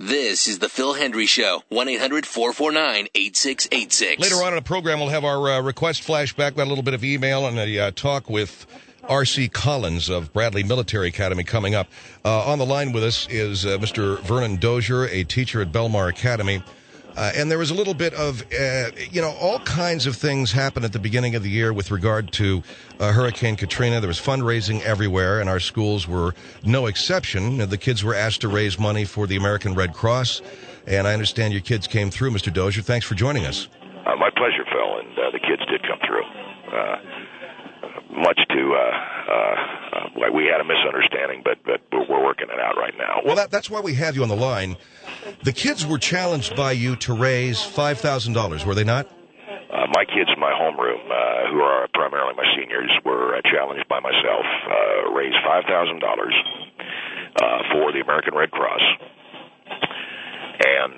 This is the Phil Hendry Show, 1-800-449-8686. Later on in the program, we'll have our request flashback. We had a little bit of email and a talk with R.C. Collins of Bradley Military Academy coming up. On the line with us is Mr. Vernon Dozier, a teacher at Belmar Academy. And there was a little bit of, all kinds of things happened at the beginning of the year with regard to Hurricane Katrina. There was fundraising everywhere, and our schools were no exception. The kids were asked to raise money for the American Red Cross, and I understand your kids came through. Mr. Dozier, thanks for joining us. My pleasure, Phil, and the kids did come through. Much to, we had a misunderstanding, but we're working it out right now. Well, that's why we have you on the line. The kids were challenged by you to raise $5,000, were they not? My kids in my homeroom, who are primarily my seniors, were challenged by myself, raise $5,000 for the American Red Cross. And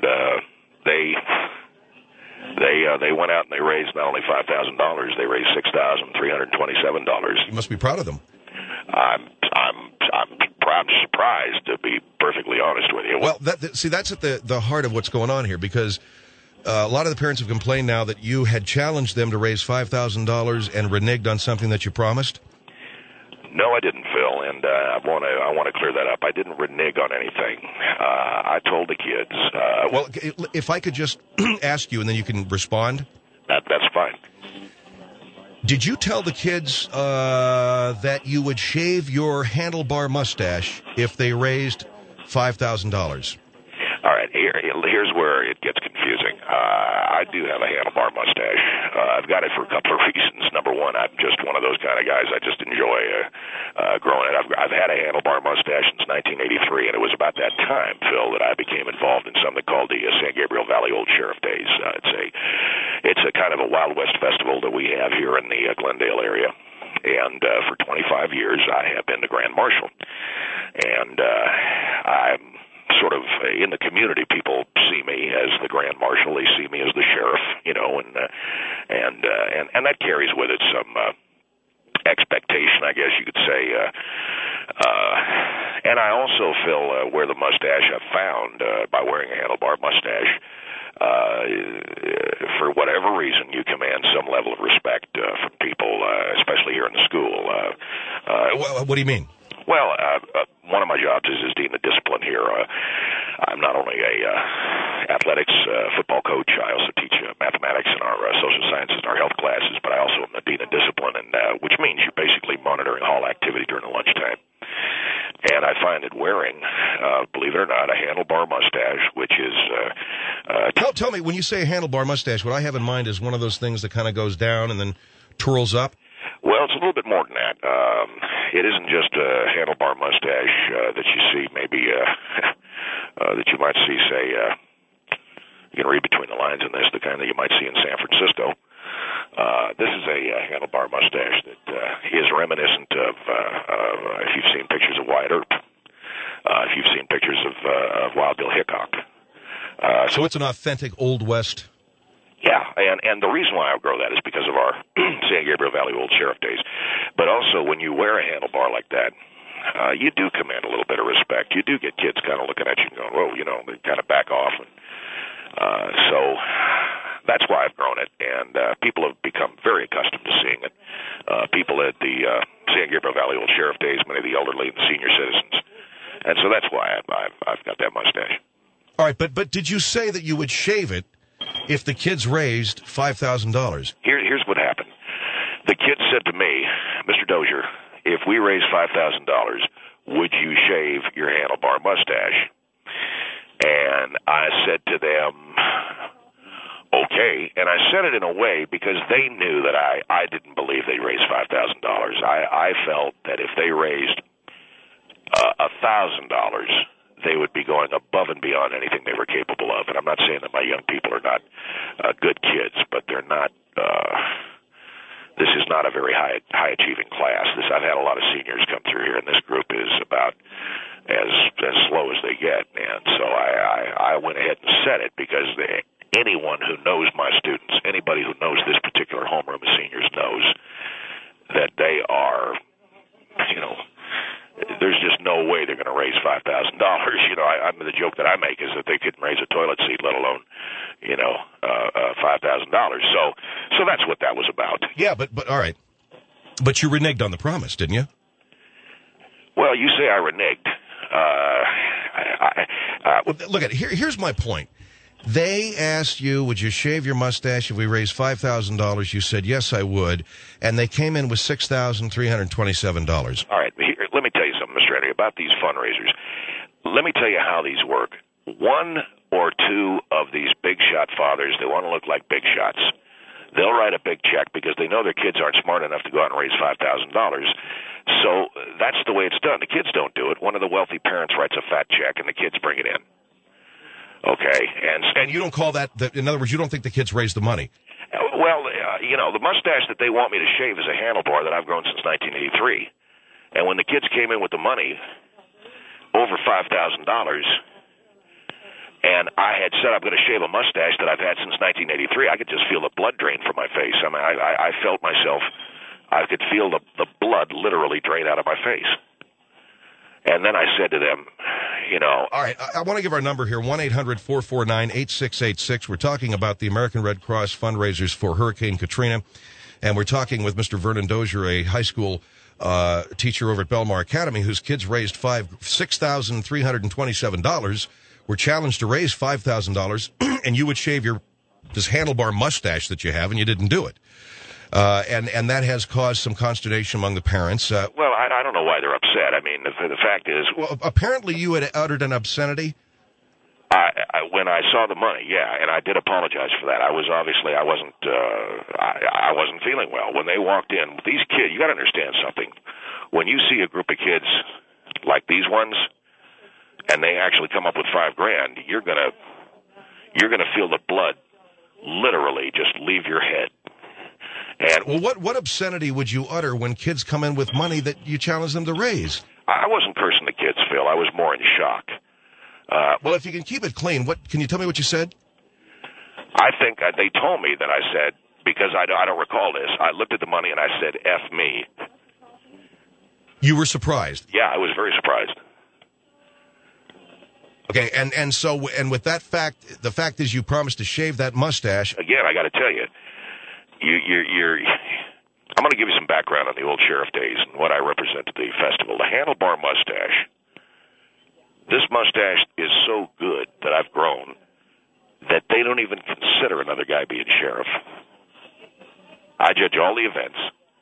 they went out and they raised not only $5,000, they raised $6,327. You must be proud of them. I'm surprised, to be perfectly honest with you. Well, that's at the heart of what's going on here, because a lot of the parents have complained now that you had challenged them to raise $5,000 and reneged on something that you promised. No, I didn't, Phil, and I want to clear that up. I didn't renege on anything. I told the kids. Well, if I could just ask you, and then you can respond. That's fine. Did you tell the kids that you would shave your handlebar mustache if they raised $5,000? All right, here's where it gets confusing. I do have a handlebar mustache. I've got it for a couple of reasons. Number one, I'm just one of those kind of guys. I just enjoy growing it. I've had a handlebar mustache since 1983, and it was about that time, Phil, that I became involved in something called the San Gabriel Valley Old Sheriff Days. It's a kind of a Wild West festival that we have here in the Glendale area. And for 25 years, I have been the Grand Marshal. And I'm sort of in the community, people see me as the Grand Marshal. They see me as the sheriff, and that carries with it some expectation, I guess you could say. And I also, Phil, wear the mustache I've found by wearing a handlebar mustache. For whatever reason, you command some level of respect from people, especially here in the school. What do you mean? Well, one of my jobs is dean of discipline here. I'm not only a athletics football coach. I also teach mathematics and our social sciences and our health classes, but I also am the dean of discipline, and which means you're basically monitoring hall activity during the lunchtime. And I find that wearing, believe it or not, a handlebar mustache, which is... Tell me, when you say a handlebar mustache, what I have in mind is one of those things that kind of goes down and then twirls up? Well, it's a little bit more than that. It isn't just a handlebar mustache that you see, maybe that you might see, say, you can read between the lines in this, the kind that you might see in San Francisco. This is a handlebar mustache that is reminiscent of, if you've seen pictures of Wyatt Earp, if you've seen pictures of Wild Bill Hickok. So it's an authentic Old West... Yeah, and the reason why I grow that is because of our San Gabriel Valley Old Sheriff Days. But also, when you wear a handlebar like that, you do command a little bit of respect. You do get kids kind of looking at you and going, whoa, they kind of back off. And, so that's why I've grown it, and people have become very accustomed to seeing it. People at the San Gabriel Valley Old Sheriff Days, many of the elderly and the senior citizens. And so that's why I've got that mustache. All right, but did you say that you would shave it if the kids raised $5,000? Here's what happened. The kids said to me, Mr. Dozier, if we raise $5,000, would you shave your handlebar mustache? And I said to them, okay. And I said it in a way because they knew that I didn't believe they raised $5,000. I felt that if they raised $1,000, they would be going above and beyond anything they were capable of. And I'm not saying that my young people are not good kids, but they're not. This is not a very high achieving class. I've had a lot of seniors come through here, and this group is about as slow as they get. And so I went ahead and said it because anyone who knows my students, anybody who knows this particular homeroom of seniors knows that they are, there's just no way they're going to raise $5,000. The joke that I make is that they couldn't raise a toilet seat, let alone, $5,000. So that's what that was about. Yeah, but all right. But you reneged on the promise, didn't you? Well, you say I reneged. Look at here's my point. They asked you, would you shave your mustache if we raised $5,000? You said, yes, I would. And they came in with $6,327. All right. Let me tell you something, Mr. Eddie, about these fundraisers. Let me tell you how these work. One or two of these big shot fathers, they want to look like big shots. They'll write a big check because they know their kids aren't smart enough to go out and raise $5,000. So that's the way it's done. The kids don't do it. One of the wealthy parents writes a fat check, and the kids bring it in. Okay, and you don't call that, in other words, you don't think the kids raised the money? Well, the mustache that they want me to shave is a handlebar that I've grown since 1983. And when the kids came in with the money, over $5,000, and I had said I'm going to shave a mustache that I've had since 1983, I could just feel the blood drain from my face. I mean, I felt myself, I could feel the blood literally drain out of my face. And then I said to them, All right, I want to give our number here, 1-800-449-8686. We're talking about the American Red Cross fundraisers for Hurricane Katrina, and we're talking with Mr. Vernon Dozier, a high school teacher over at Belmar Academy, whose kids raised $6,327. Were challenged to raise $5,000, and you would shave this handlebar mustache that you have, and you didn't do it. And that has caused some consternation among the parents. Well, I don't know why they're upset. I mean, the fact is... Well, apparently you had uttered an obscenity. When I saw the money, yeah, and I did apologize for that. I wasn't feeling well. When they walked in, these kids, you got to understand something. When you see a group of kids like these ones, and they actually come up with $5,000, you're gonna feel the blood literally just leave your head. And what obscenity would you utter when kids come in with money that you challenge them to raise? I wasn't cursing the kids, Phil. I was more in shock. Well, if you can keep it clean, can you tell me what you said? I think they told me that I said, because I don't recall this, I looked at the money and I said, F me. You were surprised? Yeah, I was very surprised. Okay, and with that fact, the fact is you promised to shave that mustache. Again, I got to tell you, I'm going to give you some background on the old sheriff days and what I represent at the festival. The handlebar mustache. This mustache is so good that I've grown that they don't even consider another guy being sheriff. I judge all the events.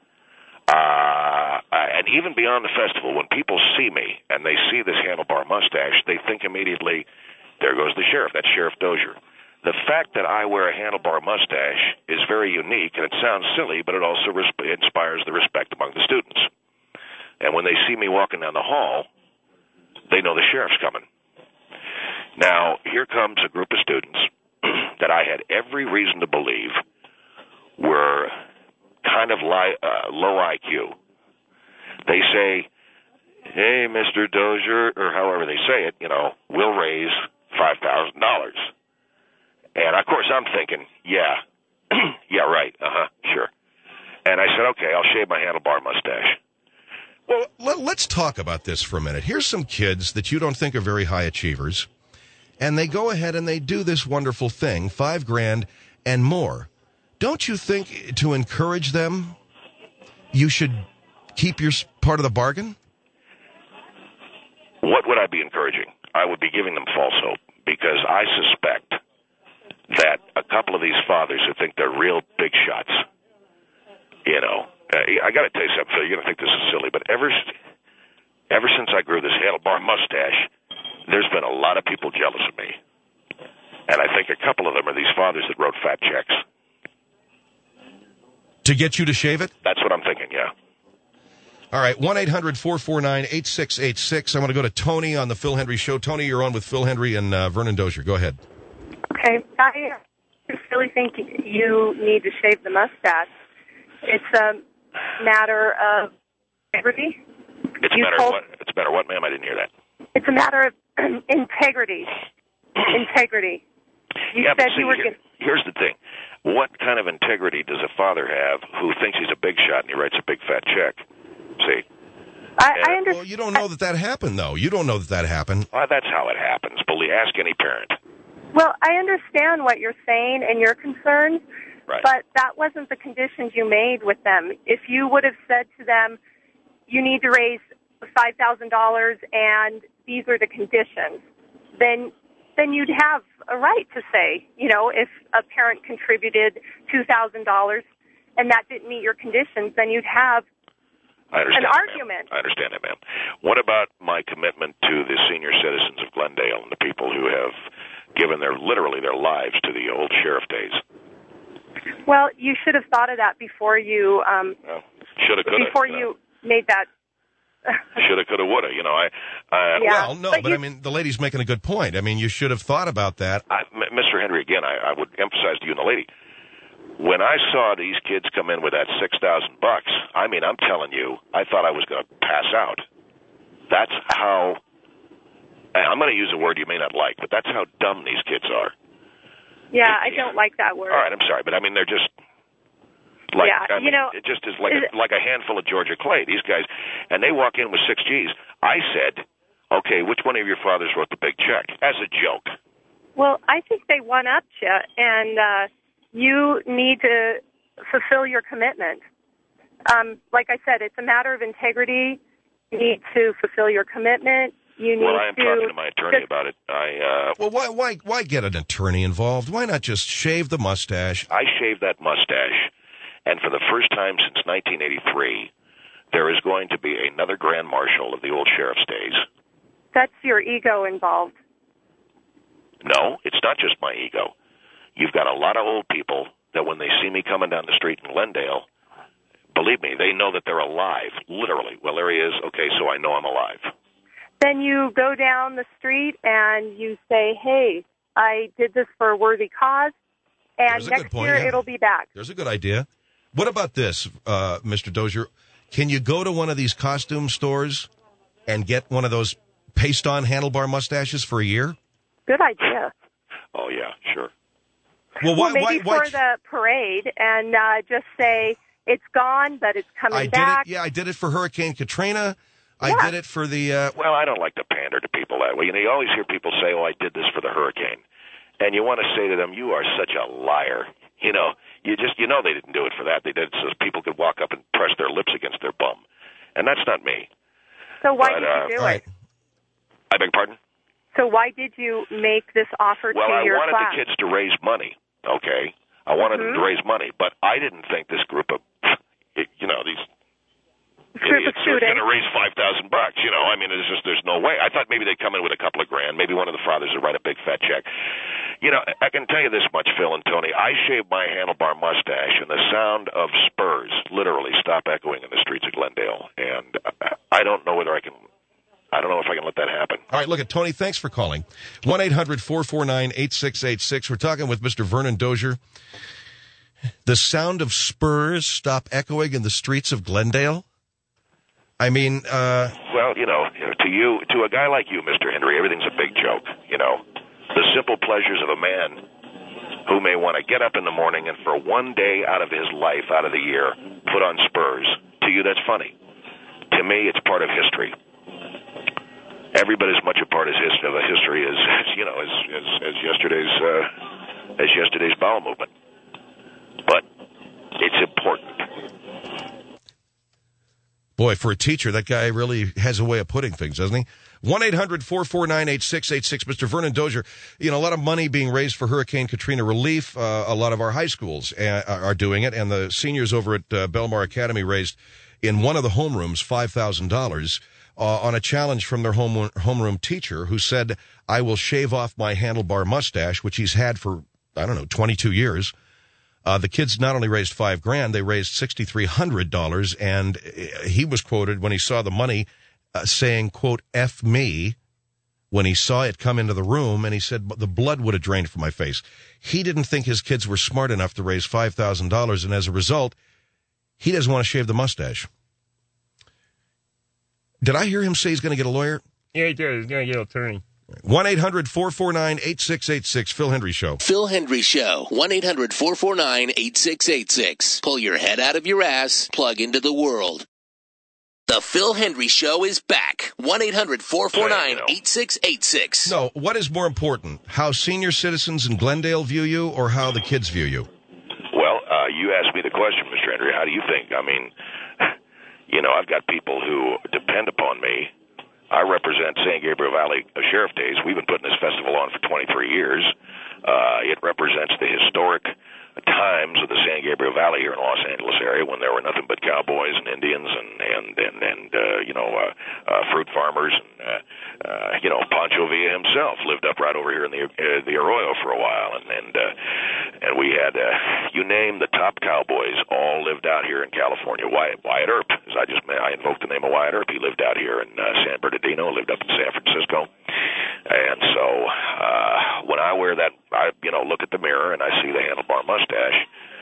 And even beyond the festival, when people see me and they see this handlebar mustache, they think immediately, there goes the sheriff. That's Sheriff Dozier. The fact that I wear a handlebar mustache is very unique, and it sounds silly, but it also inspires the respect among the students. And when they see me walking down the hall, they know the sheriff's coming. Now, here comes a group of students that I had every reason to believe were kind of low IQ. They say, hey, Mr. Dozier, or however they say it, we'll raise $5,000. And, of course, I'm thinking, yeah, right, sure. And I said, okay, I'll shave my handlebar mustache. Well, let's talk about this for a minute. Here's some kids that you don't think are very high achievers, and they go ahead and they do this wonderful thing, $5,000 and more. Don't you think to encourage them, you should keep your part of the bargain? What would I be encouraging? I would be giving them false hope, because I suspect that a couple of these fathers who think they're real big shots, I got to tell you something, Phil, you're going to think this is silly, but ever since I grew this handlebar mustache, there's been a lot of people jealous of me. And I think a couple of them are these fathers that wrote fat checks. To get you to shave it? That's what I'm thinking, yeah. All right, 1-800-449-8686. I want to go to Tony on the Phil Hendrie Show. Tony, you're on with Phil Hendrie and Vernon Dozier. Go ahead. Okay, I really think you need to shave the mustache. It's a matter of integrity. It's a matter of what? It's a matter of what, ma'am? I didn't hear that. It's a matter of integrity. Integrity. You yeah, said see, you were. Here's the thing. What kind of integrity does a father have who thinks he's a big shot and he writes a big fat check? See, I understand. Well, you don't know that happened, though. You don't know that happened. Well, that's how it happens. Ask any parent. Well, I understand what you're saying and your concerns, Right. but that wasn't the conditions you made with them. If you would have said to them, you need to raise $5,000 and these are the conditions, then you'd have a right to say, if a parent contributed $2,000 and that didn't meet your conditions, then you'd have an argument. I understand that, ma'am. What about my commitment to the senior citizens of Glendale and the people who have given literally their lives to the old sheriff days? Well, you should have thought of that before you shoulda, coulda. Before you made that. Shoulda, coulda, woulda. Yeah. Well, no, but I mean, the lady's making a good point. I mean, you should have thought about that. Mr. Henry, again, I would emphasize to you and the lady, when I saw these kids come in with that $6,000, I mean, I'm telling you, I thought I was going to pass out. That's how, I'm going to use a word you may not like, but that's how dumb these kids are. Yeah, I don't like that word. All right, I'm sorry, but I mean, they're just like, it just is like a handful of Georgia Clay, these guys, and they walk in with 6 Gs. I said, okay, which one of your fathers wrote the big check? As a joke. Well, I think they one-upped you, and you need to fulfill your commitment. Like I said, it's a matter of integrity. You need to fulfill your commitment. You need I am talking to my attorney about it. Well, why get an attorney involved? Why not just shave the mustache? I shaved that mustache, and for the first time since 1983, there is going to be another grand marshal of the old sheriff's days. That's your ego involved. No, it's not just my ego. You've got a lot of old people that when they see me coming down the street in Glendale, believe me, they know that they're alive, literally. Well, there he is. Okay, so I know I'm alive. Then you go down the street and you say, hey, I did this for a worthy cause, and next year it'll be back. There's a good idea. What about this, Mr. Dozier? Can you go to one of these costume stores and get one of those paste-on handlebar mustaches for a year? Good idea. Oh, yeah, sure. Well, maybe for the parade and just say it's gone, but it's coming back. I did it for Hurricane Katrina. I did it for the... Well, I don't like to pander to people that way. You always hear people say, I did this for the hurricane. And you want to say to them, you are such a liar. You they didn't do it for that. They did it so people could walk up and press their lips against their bum. And that's not me. So why did you do it? I beg pardon? So why did you make this offer to your class? Well, I wanted the kids to raise money, okay? I wanted them to raise money, but I didn't think this group of, these idiots are going to raise $5,000. I mean, there's no way. I thought maybe they'd come in with a couple of grand. Maybe one of the fathers would write a big fat check. I can tell you this much, Phil and Tony. I shaved my handlebar mustache, and the sound of spurs literally stopped echoing in the streets of Glendale. And I don't know if I can let that happen. All right, look at Tony. Thanks for calling. 1-800-449-8686. We're talking with Mr. Vernon Dozier. The sound of spurs stop echoing in the streets of Glendale? I mean, well, to a guy like you, Mr. Henry, everything's a big joke. The simple pleasures of a man who may want to get up in the morning and for one day out of his life, out of the year, put on spurs. To you, that's funny. To me, it's part of history. Every bit as much a part of history as yesterday's bowel movement. But it's important. Boy, for a teacher, that guy really has a way of putting things, doesn't he? 1-800-449-8686. Mr. Vernon Dozier, a lot of money being raised for Hurricane Katrina relief. A lot of our high schools are doing it, and the seniors over at Belmar Academy raised in one of the homerooms $5,000 on a challenge from their homeroom teacher who said, I will shave off my handlebar mustache, which he's had for, 22 years. The kids not only raised $5,000, they raised $6,300, and he was quoted when he saw the money saying, quote, F me, when he saw it come into the room, and he said, the blood would have drained from my face. He didn't think his kids were smart enough to raise $5,000, and as a result, he doesn't want to shave the mustache. Did I hear him say he's going to get a lawyer? Yeah, he did. He's going to get an attorney. 1-800-449-8686. Phil Hendry Show. Phil Hendry Show. 1-800-449-8686. Pull your head out of your ass. Plug into the world. The Phil Hendry Show is back. 1-800-449-8686. No, what is more important, how senior citizens in Glendale view you or how the kids view you? Well, you asked me the question, Mr. Hendry. How do you think? I mean, I've got people who depend upon me. I represent San Gabriel Valley Sheriff Days. We've been putting this festival on for 23 years. It represents the historic times of the San Gabriel Valley here in Los Angeles area when there were nothing but cowboys and Indians and fruit farmers and Pancho Villa himself lived up right over here in the Arroyo for a while and we had you name the top cowboys all lived out here in California. Wyatt Earp, as I invoked the name of Wyatt Earp. He lived out here in San Bernardino, lived up in San Francisco. And so when I wear that, I look at the mirror and I see the handlebar mustache.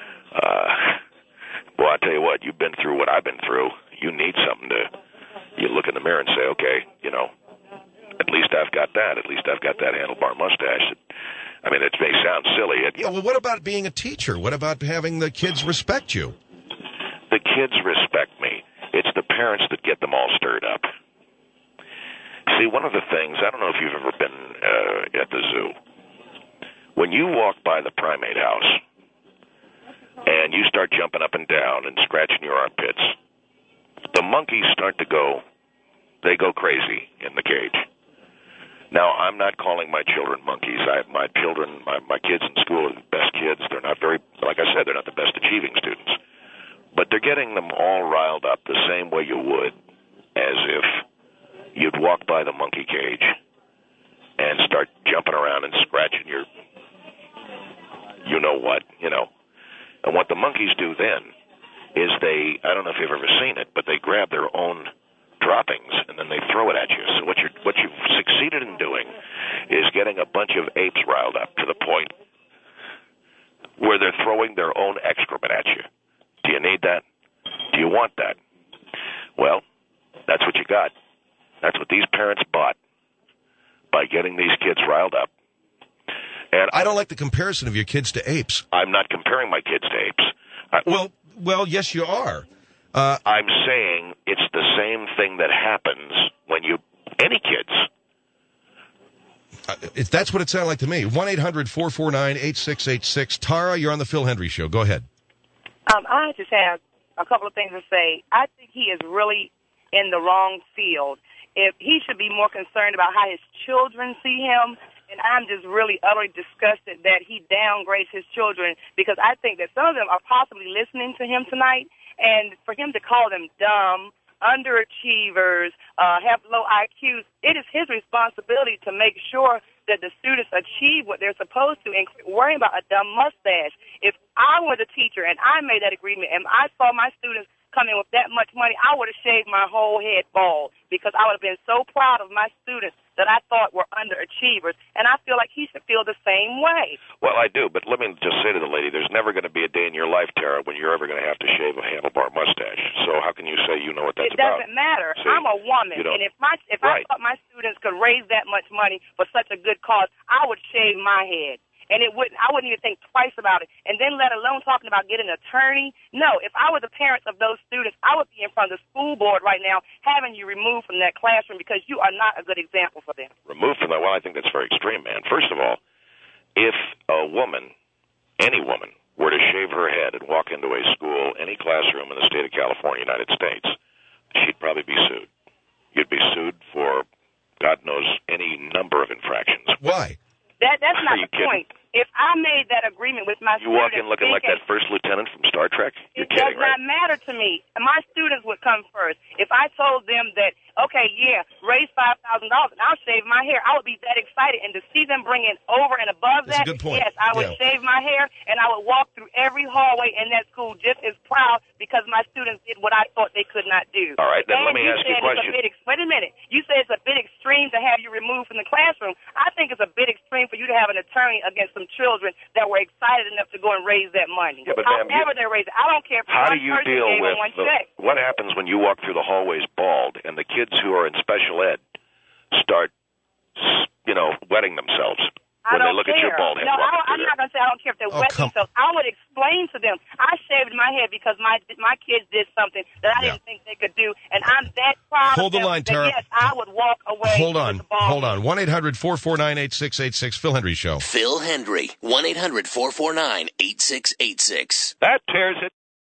Well, I tell you what, you've been through what I've been through. You need something you look in the mirror and say, okay, at least I've got that. At least I've got that handlebar mustache. I mean, it may sound silly. Well, what about being a teacher? What about having the kids respect you? The kids respect me. It's the parents that get them all stirred up. See, one of the things, I don't know if you've ever been at the zoo. When you walk by the primate house and you start jumping up and down and scratching your armpits, the monkeys start to go crazy in the cage. Now, I'm not calling my children monkeys. My kids in school are the best kids. They're not like I said, they're not the best achieving students. But they're getting them all riled up the same way you would as if you'd walk by the monkey cage and start jumping around and scratching your you-know-what. And what the monkeys do then is I don't know if you've ever seen it, but they grab their own droppings and then they throw it at you. So what you've succeeded in doing is getting a bunch of apes riled up to the point where they're throwing their own excrement at you. Do you need that? Do you want that? Well, that's what you got. That's what these parents bought by getting these kids riled up. And I don't like the comparison of your kids to apes. I'm not comparing my kids to apes. Well, yes, you are. I'm saying it's the same thing that happens when any kids. That's what it sounded like to me. 1-800-449-8686. Tara, you're on the Phil Hendry Show. Go ahead. I just have a couple of things to say. I think he is really in the wrong field. If he should be more concerned about how his children see him, and I'm just really utterly disgusted that he downgrades his children because I think that some of them are possibly listening to him tonight, and for him to call them dumb, underachievers, have low IQs, it is his responsibility to make sure that the students achieve what they're supposed to and worry about a dumb mustache. If I were the teacher and I made that agreement and I saw my students come in with that much money, I would have shaved my whole head bald because I would have been so proud of my students that I thought were underachievers, and I feel like he should feel the same way. Well, I do, but let me just say to the lady, there's never going to be a day in your life, Tara, when you're ever going to have to shave a handlebar mustache. So how can you say you know what that's about? It doesn't matter. See, I'm a woman, and if I thought my students could raise that much money for such a good cause, I would shave my head. And I wouldn't even think twice about it. And then let alone talking about getting an attorney. No, if I were the parents of those students, I would be in front of the school board right now having you removed from that classroom because you are not a good example for them. Removed from that? Well, I think that's very extreme, man. First of all, if a woman, any woman, were to shave her head and walk into a school, any classroom in the state of California, United States, she'd probably be sued. You'd be sued for, God knows, any number of infractions. Why? That's not the point. If I made that agreement with my students... You walk in looking like that first lieutenant from Star Trek? You're kidding, right? It does not matter to me. My students would come first. If I told them that, okay, raise $5,000 and I'll shave my hair, I would be that excited. And to see them bring it over and above That's a good point. Yes, I would shave my hair and I would walk through every hallway in that school just as proud because my students did what I thought they could not do. All right, then let me ask you a question. Wait a minute. You said it's a bit extreme to have you removed from the classroom. I think it's a bit extreme for you to have an attorney against some children that were excited enough to go and raise that money. Yeah, but however they raise it, I don't care if how do you deal with check. What happens when you walk through the hallways bald and the kids who are in special ed start, wetting themselves? I When they don't look care. at your bald head No, walking I'm through not going to say I don't care if they're wet themselves. I would explain to them. I shaved my head because my kids did something that I didn't think they could do, and I'm that proud Hold of the them line, that, Tara. yes, I would walk away Hold with on. the ball. Hold on. 1-800-449-8686. Phil Hendry Show. Phil Hendry. 1-800-449-8686. That tears it.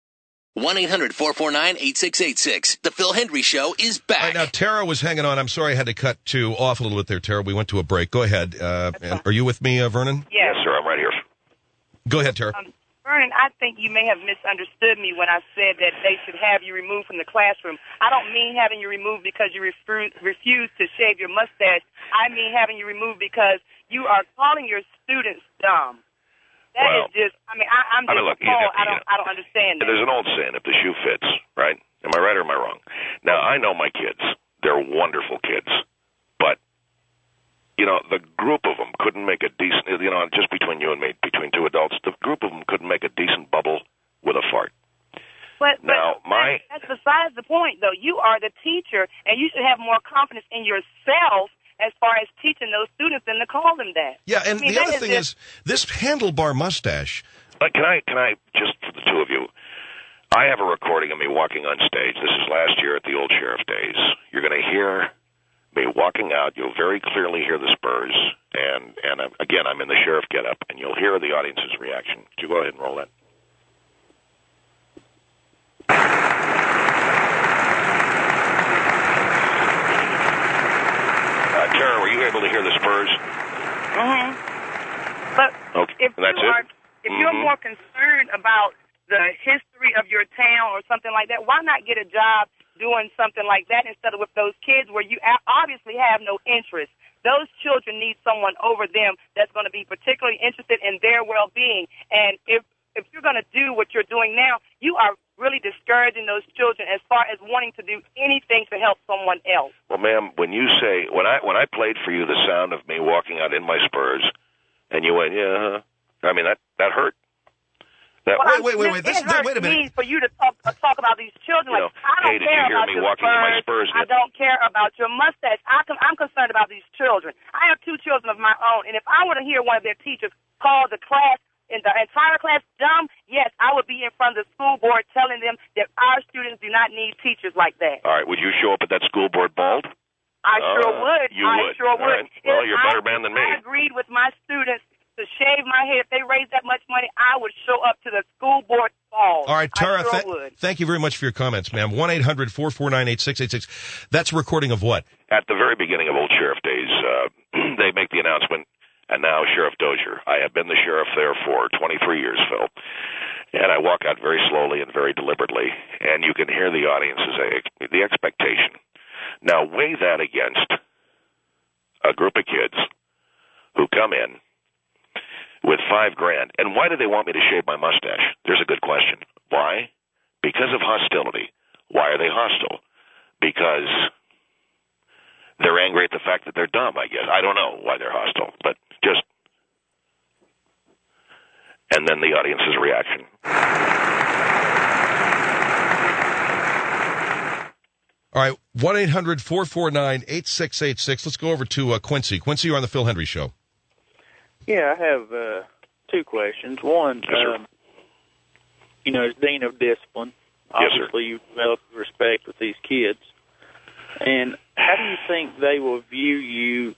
1-800-449-8686. The Phil Hendry Show is All right, back. now, Tara was hanging on. I'm sorry I had to cut off a little bit there, Tara. We went to a break. Go ahead. Are you with me, Vernon? Yes, sir. I'm right here. Go ahead, Tara. Vernon, I think you may have misunderstood me when I said that they should have you removed from the classroom. I don't mean having you removed because you refuse to shave your mustache. I mean having you removed because you are calling your students dumb. That is just, I'm just look, appalled. I don't understand that. There's an old saying, if the shoe fits, right? Am I right or am I wrong? Now, I know my kids. They're wonderful kids. But, the group of them couldn't make a decent, just between you and me, between two adults, the group of them couldn't make a decent bubble with a fart. But that's besides the point, though. You are the teacher, and you should have more confidence in yourself as far as teaching those students than to call them that. Yeah, and the other thing is, this handlebar mustache. Can I just for the two of you, I have a recording of me walking on stage. This is last year at the Old Sheriff Days. You're going to hear me walking out. You'll very clearly hear the Spurs, and again, I'm in the sheriff getup, and you'll hear the audience's reaction. Could you go ahead and roll that? Tara, were you able to hear the Spurs? Mm-hmm. But okay. if you're more concerned about the history of your town or something like that, why not get a job doing something like that instead of with those kids where you obviously have no interest? Those children need someone over them that's going to be particularly interested in their well-being. And if you're going to do what you're doing now, you are really discouraging those children as far as wanting to do anything to help someone else. Well, ma'am, when you say, when I played for you the sound of me walking out in my Spurs, and you went, yeah, I mean, that hurt. Wait a minute. It hurts for you to talk about these children. Like, I don't care about your Spurs. I don't care about your mustache. I'm concerned about these children. I have two children of my own, and if I were to hear one of their teachers call the class, in the entire class dumb, yes, I would be in front of the school board telling them that our students do not need teachers like that. All right, would you show up at that school board bald? I sure would. You would. Sure would. Right. Well, you're a better man than me. I agreed with my students to shave my head. If they raised that much money, I would show up to the school board bald. All right, Tara, I sure would. Thank you very much for your comments, ma'am. 1-800-449-8686. That's a recording of what? At the very beginning of Old Sheriff Days, they make the announcement, and now Sheriff Dozier. I have been the sheriff there for 23 years, Phil. And I walk out very slowly and very deliberately, and you can hear the audience's the expectation. Now, weigh that against a group of kids who come in with $5,000. And why do they want me to shave my mustache? There's a good question. Why? Because of hostility. Why are they hostile? Because they're angry at the fact that they're dumb, I guess. I don't know why they're hostile, but just... And then the audience's reaction. All right, 1-800-449-8686. Let's go over to Quincy. Quincy, you're on the Phil Hendry Show. Yeah, I have two questions. One, yes, as Dean of Discipline, obviously you've developed respect with these kids. And how do you think they will view you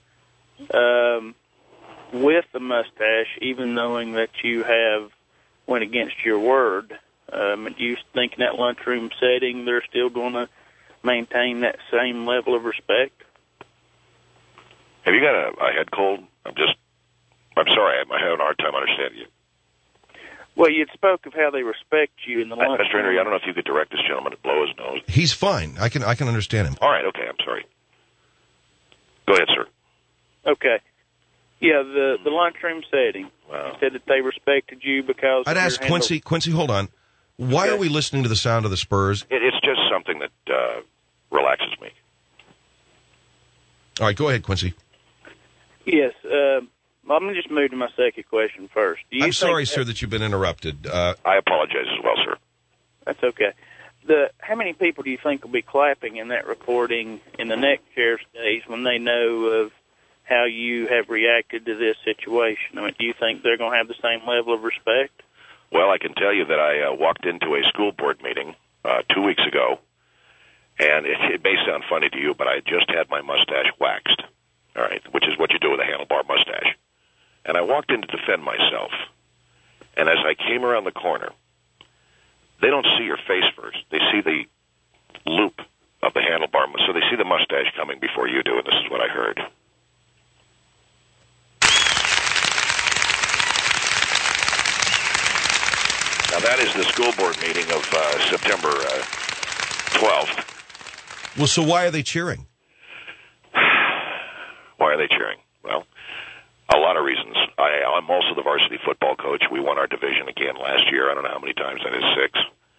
with the mustache, even knowing that you have went against your word? Do you think in that lunchroom setting they're still going to maintain that same level of respect? Have you got a head cold? I'm sorry, I'm having a hard time understanding you. Well, you spoke of how they respect you in the lunchroom. Mr. Henry, I don't know if you could direct this gentleman to blow his nose. He's fine. I can understand him. All right, okay, I'm sorry. Go ahead, sir. Okay. Yeah, the lunchroom setting. Wow. You said that they respected you because I'd ask Quincy, hold on. Why are we listening to the sound of the Spurs? It's just something that relaxes me. All right, go ahead, Quincy. Yes, I'm going to just move to my second question first. I'm sorry, sir, that you've been interrupted. I apologize as well, sir. That's okay. How many people do you think will be clapping in that recording in the next Sheriff's Days when they know of how you have reacted to this situation. I mean, do you think they're going to have the same level of respect? Well, I can tell you that I walked into a school board meeting 2 weeks ago, and it may sound funny to you, but I just had my mustache waxed, all right, which is what you do with a handlebar mustache. And I walked in to defend myself, and as I came around the corner, they don't see your face first. They see the loop of the handlebar, so they see the mustache coming before you do, and this is what I heard. Now, that is the school board meeting of September 12th. Well, so why are they cheering? Why are they cheering? Well, a lot of reasons. I'm also the varsity football coach. We won our division again last year. I don't know how many times that is, 6.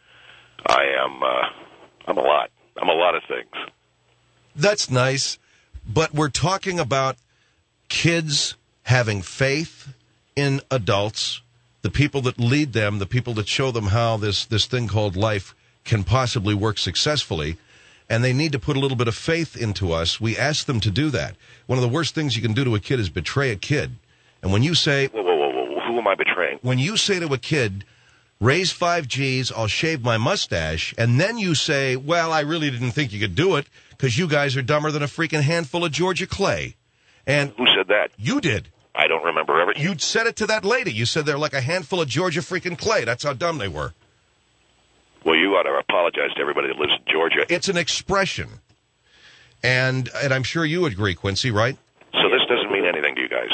I'm a lot. I'm a lot of things. That's nice, but we're talking about kids having faith in adults, the people that lead them, the people that show them how this thing called life can possibly work successfully, and they need to put a little bit of faith into us. We ask them to do that. One of the worst things you can do to a kid is betray a kid. And when you say... Whoa. Who am I betraying? When you say to a kid, raise 5 G's, I'll shave my mustache, and then you say, well, I really didn't think you could do it because you guys are dumber than a freaking handful of Georgia clay. And who said that? You did. I don't remember ever. You said it to that lady. You said they're like a handful of Georgia freaking clay. That's how dumb they were. Well, you ought to apologize to everybody that lives in Georgia. It's an expression. And I'm sure you agree, Quincy, right? So this doesn't mean anything to you guys?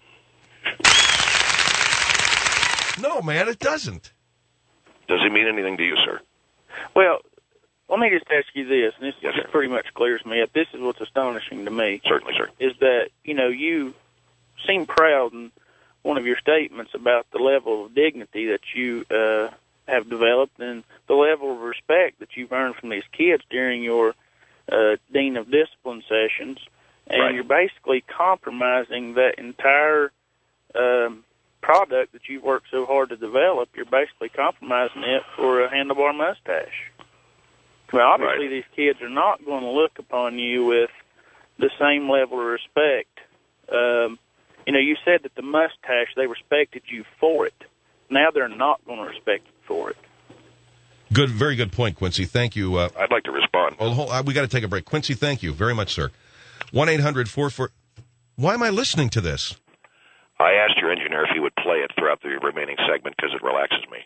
No, man, it doesn't. Does it mean anything to you, sir? Well, let me just ask you this, and this Yes, sir. pretty much clears me up. This is what's astonishing to me. Certainly, sir. Is that, you seem proud in one of your statements about the level of dignity that you have developed and the level of respect that you've earned from these kids during your Dean of Discipline sessions, and Right. you're basically compromising that entire product that you've worked so hard to develop. You're basically compromising it for a handlebar mustache. Well, obviously, Right. these kids are not going to look upon you with the same level of respect. You said that the mustache, they respected you for it. Now they're not going to respect you for it. Good, very good point, Quincy. Thank you. I'd like to respond. We got to take a break. Quincy, thank you very much, sir. 1-800-44... Why am I listening to this? I asked your engineer if he would play it throughout the remaining segment because it relaxes me.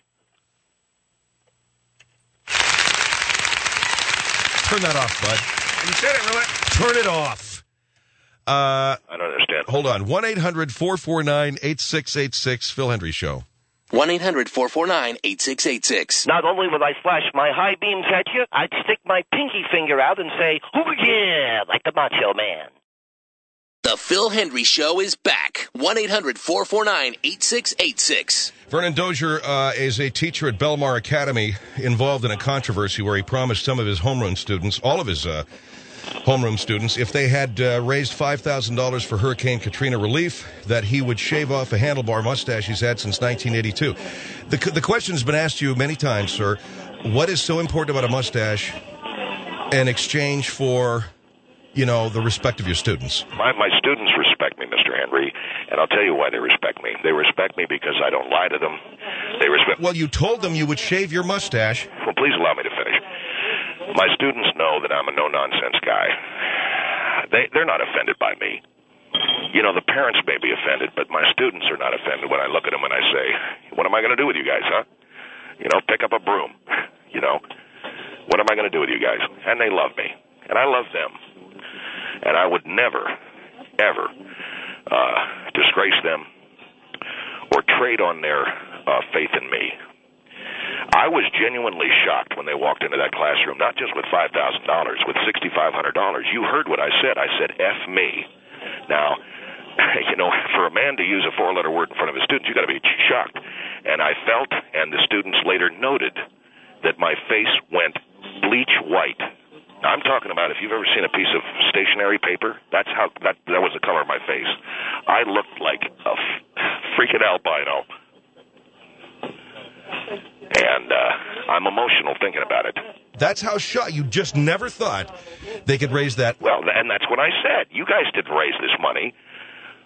Turn that off, bud. You said it, really? Turn it off. I don't understand. Hold on. 1-800-449-8686, Phil Hendry Show. 1-800-449-8686. Not only would I flash my high beams at you, I'd stick my pinky finger out and say, "Oh yeah," like the Macho Man. The Phil Hendry Show is back. 1-800-449-8686. Vernon Dozier is a teacher at Belmar Academy involved in a controversy where he promised some of his homeroom students, all of his homeroom students, if they had raised $5,000 for Hurricane Katrina relief, that he would shave off a handlebar mustache he's had since 1982. The question has been asked to you many times, sir. What is so important about a mustache in exchange for, the respect of your students? My students respect me, Mr. Henry, and I'll tell you why they respect me. They respect me because I don't lie to them. They respect... Well, you told them you would shave your mustache. Well, please allow me to finish. My students know that I'm a no-nonsense guy. They're not offended by me. The parents may be offended, but my students are not offended when I look at them and I say, what am I going to do with you guys, huh? Pick up a broom. What am I going to do with you guys? And they love me, and I love them. And I would never, ever disgrace them or trade on their faith in me. I was genuinely shocked when they walked into that classroom, not just with $5,000, with $6,500. You heard what I said. I said, F me. Now, for a man to use a 4-letter word in front of his students, you got to be shocked. And I felt, and the students later noted, that my face went bleach white. I'm talking about if you've ever seen a piece of stationery paper, that was the color of my face. I looked like a freaking albino. And I'm emotional thinking about it. That's how shocked. You just never thought they could raise that. Well, and that's what I said. You guys didn't raise this money.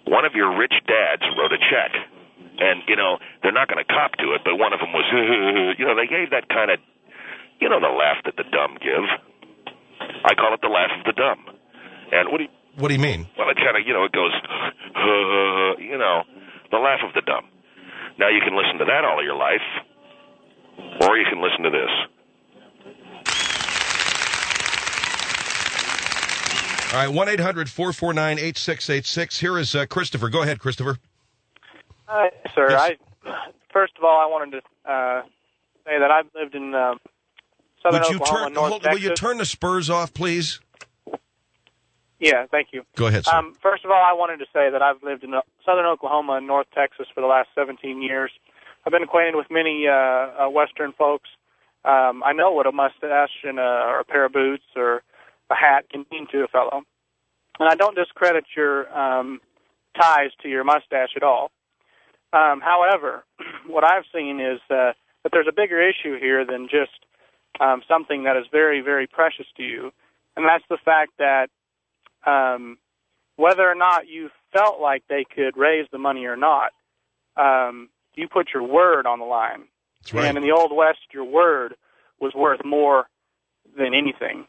one of your rich dads wrote a check. And, they're not going to cop to it, but one of them was, they gave that kind of, the laugh that the dumb give. I call it the laugh of the dumb. And what do you mean? Well, it kind of, it goes, the laugh of the dumb. Now you can listen to that all of your life, or you can listen to this. All right, 1-800-449-8686. Here is Christopher. Go ahead, Christopher. Sir, yes. First of all, I wanted to say that I've lived in southern Oklahoma, North Texas. Will you turn the Spurs off, please? Yeah, thank you. Go ahead, sir. First of all, I wanted to say that I've lived in southern Oklahoma and North Texas for the last 17 years. I've been acquainted with many Western folks. I know what a mustache and or a pair of boots or a hat can mean to a fellow. And I don't discredit your ties to your mustache at all. However, what I've seen is that there's a bigger issue here than just something that is very, very precious to you, and that's the fact that whether or not you felt like they could raise the money or not, you put your word on the line. That's right. And in the Old West, your word was worth more than anything.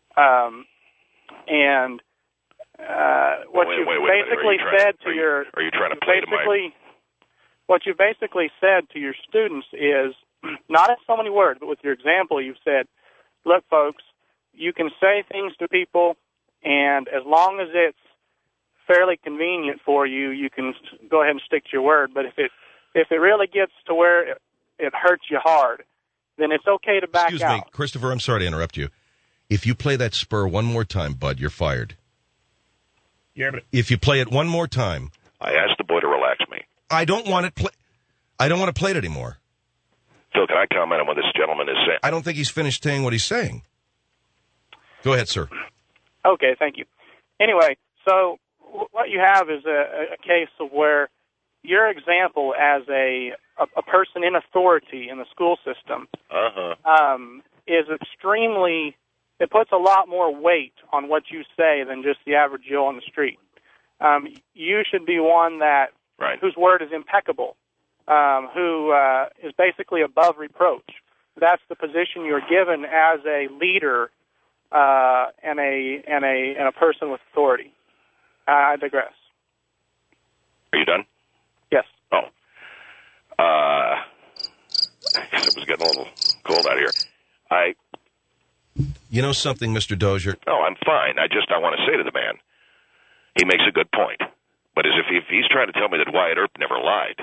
And what you basically said to your... Are you trying to play to my... What you basically said to your students is, not in so many words, but with your example, you've said, look, folks, you can say things to people, and as long as it's fairly convenient for you, you can go ahead and stick to your word. But if it really gets to where it hurts you hard, then it's okay to back out. Excuse me, Christopher, I'm sorry to interrupt you. If you play that spur one more time, bud, you're fired. Yeah, but if you play it one more time... I asked the boy to relax me. I don't want to play it anymore. Phil, can I comment on what this gentleman is saying? I don't think he's finished saying what he's saying. Go ahead, sir. Okay, thank you. Anyway, so what you have is a case of where your example as a person in authority in the school system is extremely... It puts a lot more weight on what you say than just the average Joe on the street. You should be one that whose word is impeccable, who is basically above reproach. That's the position you're given as a leader and a person with authority. I digress. Are you done? Yes. Oh. I guess it was getting a little cold out here. You know something, Mr. Dozier? No, I'm fine. I want to say to the man, he makes a good point. But as if he's trying to tell me that Wyatt Earp never lied.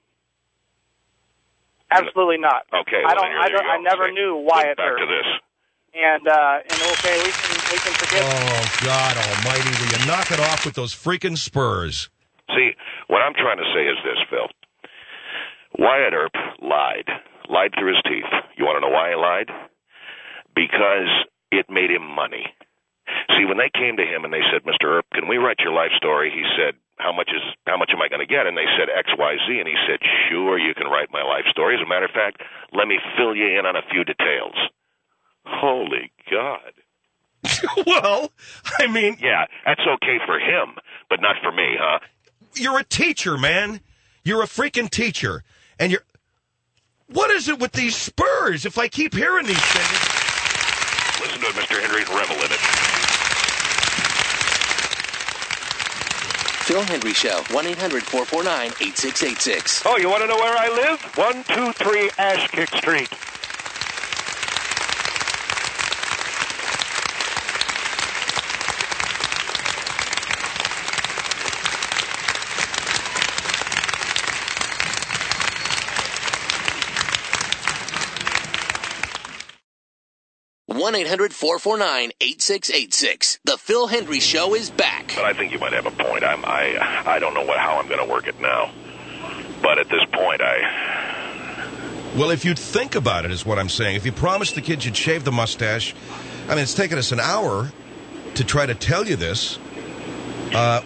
Absolutely not. Okay. Well, I never knew Wyatt Earp. Back to this. And okay, we can forget. Oh, God almighty, will you knock it off with those freaking Spurs? See, what I'm trying to say is this, Phil. Wyatt Earp lied through his teeth. You want to know why he lied? Because it made him money. See, when they came to him and they said, Mr. Earp, can we write your life story? He said, how much am I going to get? And they said X, Y, Z. And he said, sure, you can write my life story. As a matter of fact, let me fill you in on a few details. Holy God. Well, I mean... Yeah, that's okay for him, but not for me, huh? You're a teacher, man. You're a freaking teacher. And you're... What is it with these Spurs? If I keep hearing these things... Listen to it, Mr. Henry, and revel in it. Phil Hendry Show, 1-800-449-8686. Oh, you want to know where I live? 123 Ashkick Street. One 1-800-449-8686. The Phil Hendry Show is back. But I think you might have a point. I don't know how I'm going to work it now. But at this point, Well, if you'd think about it, is what I'm saying. If you promised the kids you'd shave the mustache, I mean, it's taken us an hour to try to tell you this. I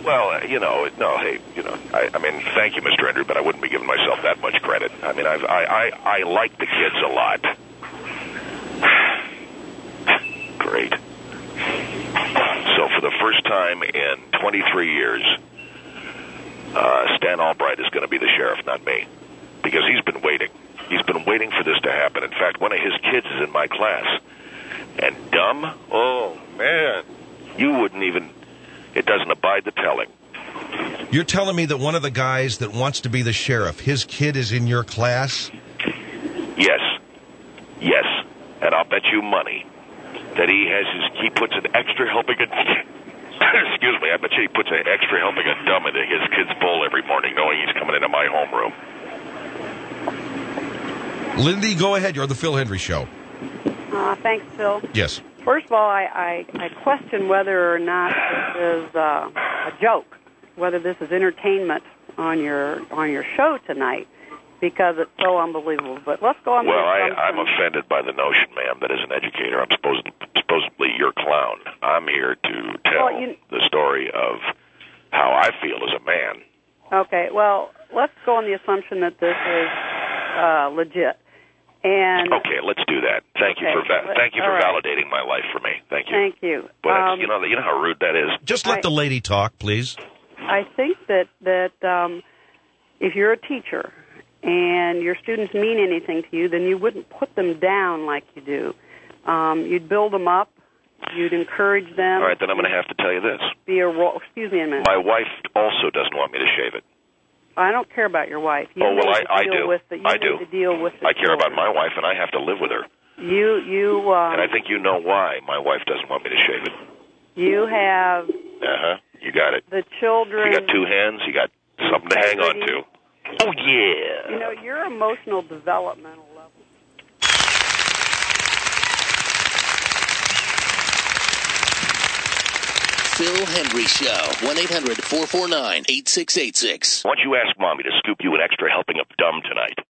mean, thank you, Mr. Hendry, but I wouldn't be giving myself that much credit. I mean, I like the kids a lot. Great. So for the first time in 23 years, Stan Albright is going to be the sheriff, not me, because he's been waiting. He's been waiting for this to happen. In fact, one of his kids is in my class. And dumb? Oh, man. You wouldn't even... It doesn't abide the telling. You're telling me that one of the guys that wants to be the sheriff, his kid is in your class? Yes. Yes. And I'll bet you money that he puts an extra helping of... Excuse me, I bet you he puts an extra helping of dumb into his kid's bowl every morning knowing he's coming into my homeroom. Lindy, go ahead. You're on the Phil Hendry Show. Thanks, Phil. Yes. First of all, I question whether or not this is a joke, whether this is entertainment on your show tonight, because it's so unbelievable. But let's go on. Well, I'm offended by the notion, ma'am, that as an educator, I'm supposedly your clown. I'm here to tell the story of how I feel as a man. Okay. Well, let's go on the assumption that this is legit. And okay, let's do that. Thank you for validating my life for me. Thank you. Thank you. But you know how rude that is. Just let the lady talk, please. I think that if you're a teacher and your students mean anything to you, then you wouldn't put them down like you do. You'd build them up. You'd encourage them. All right, then I'm going to have to tell you this. Excuse me a minute. My wife also doesn't want me to shave it. I don't care about your wife. I do. I do. To deal with I care about my wife, and I have to live with her. And I think you know why my wife doesn't want me to shave it. You have... You got it. The children... You got two hands. You got something to hang on to. Oh, yeah. You know, your emotional developmental level... Phil Hendry Show, 1-800-449-8686. Why don't you ask Mommy to scoop you an extra helping of dumb tonight?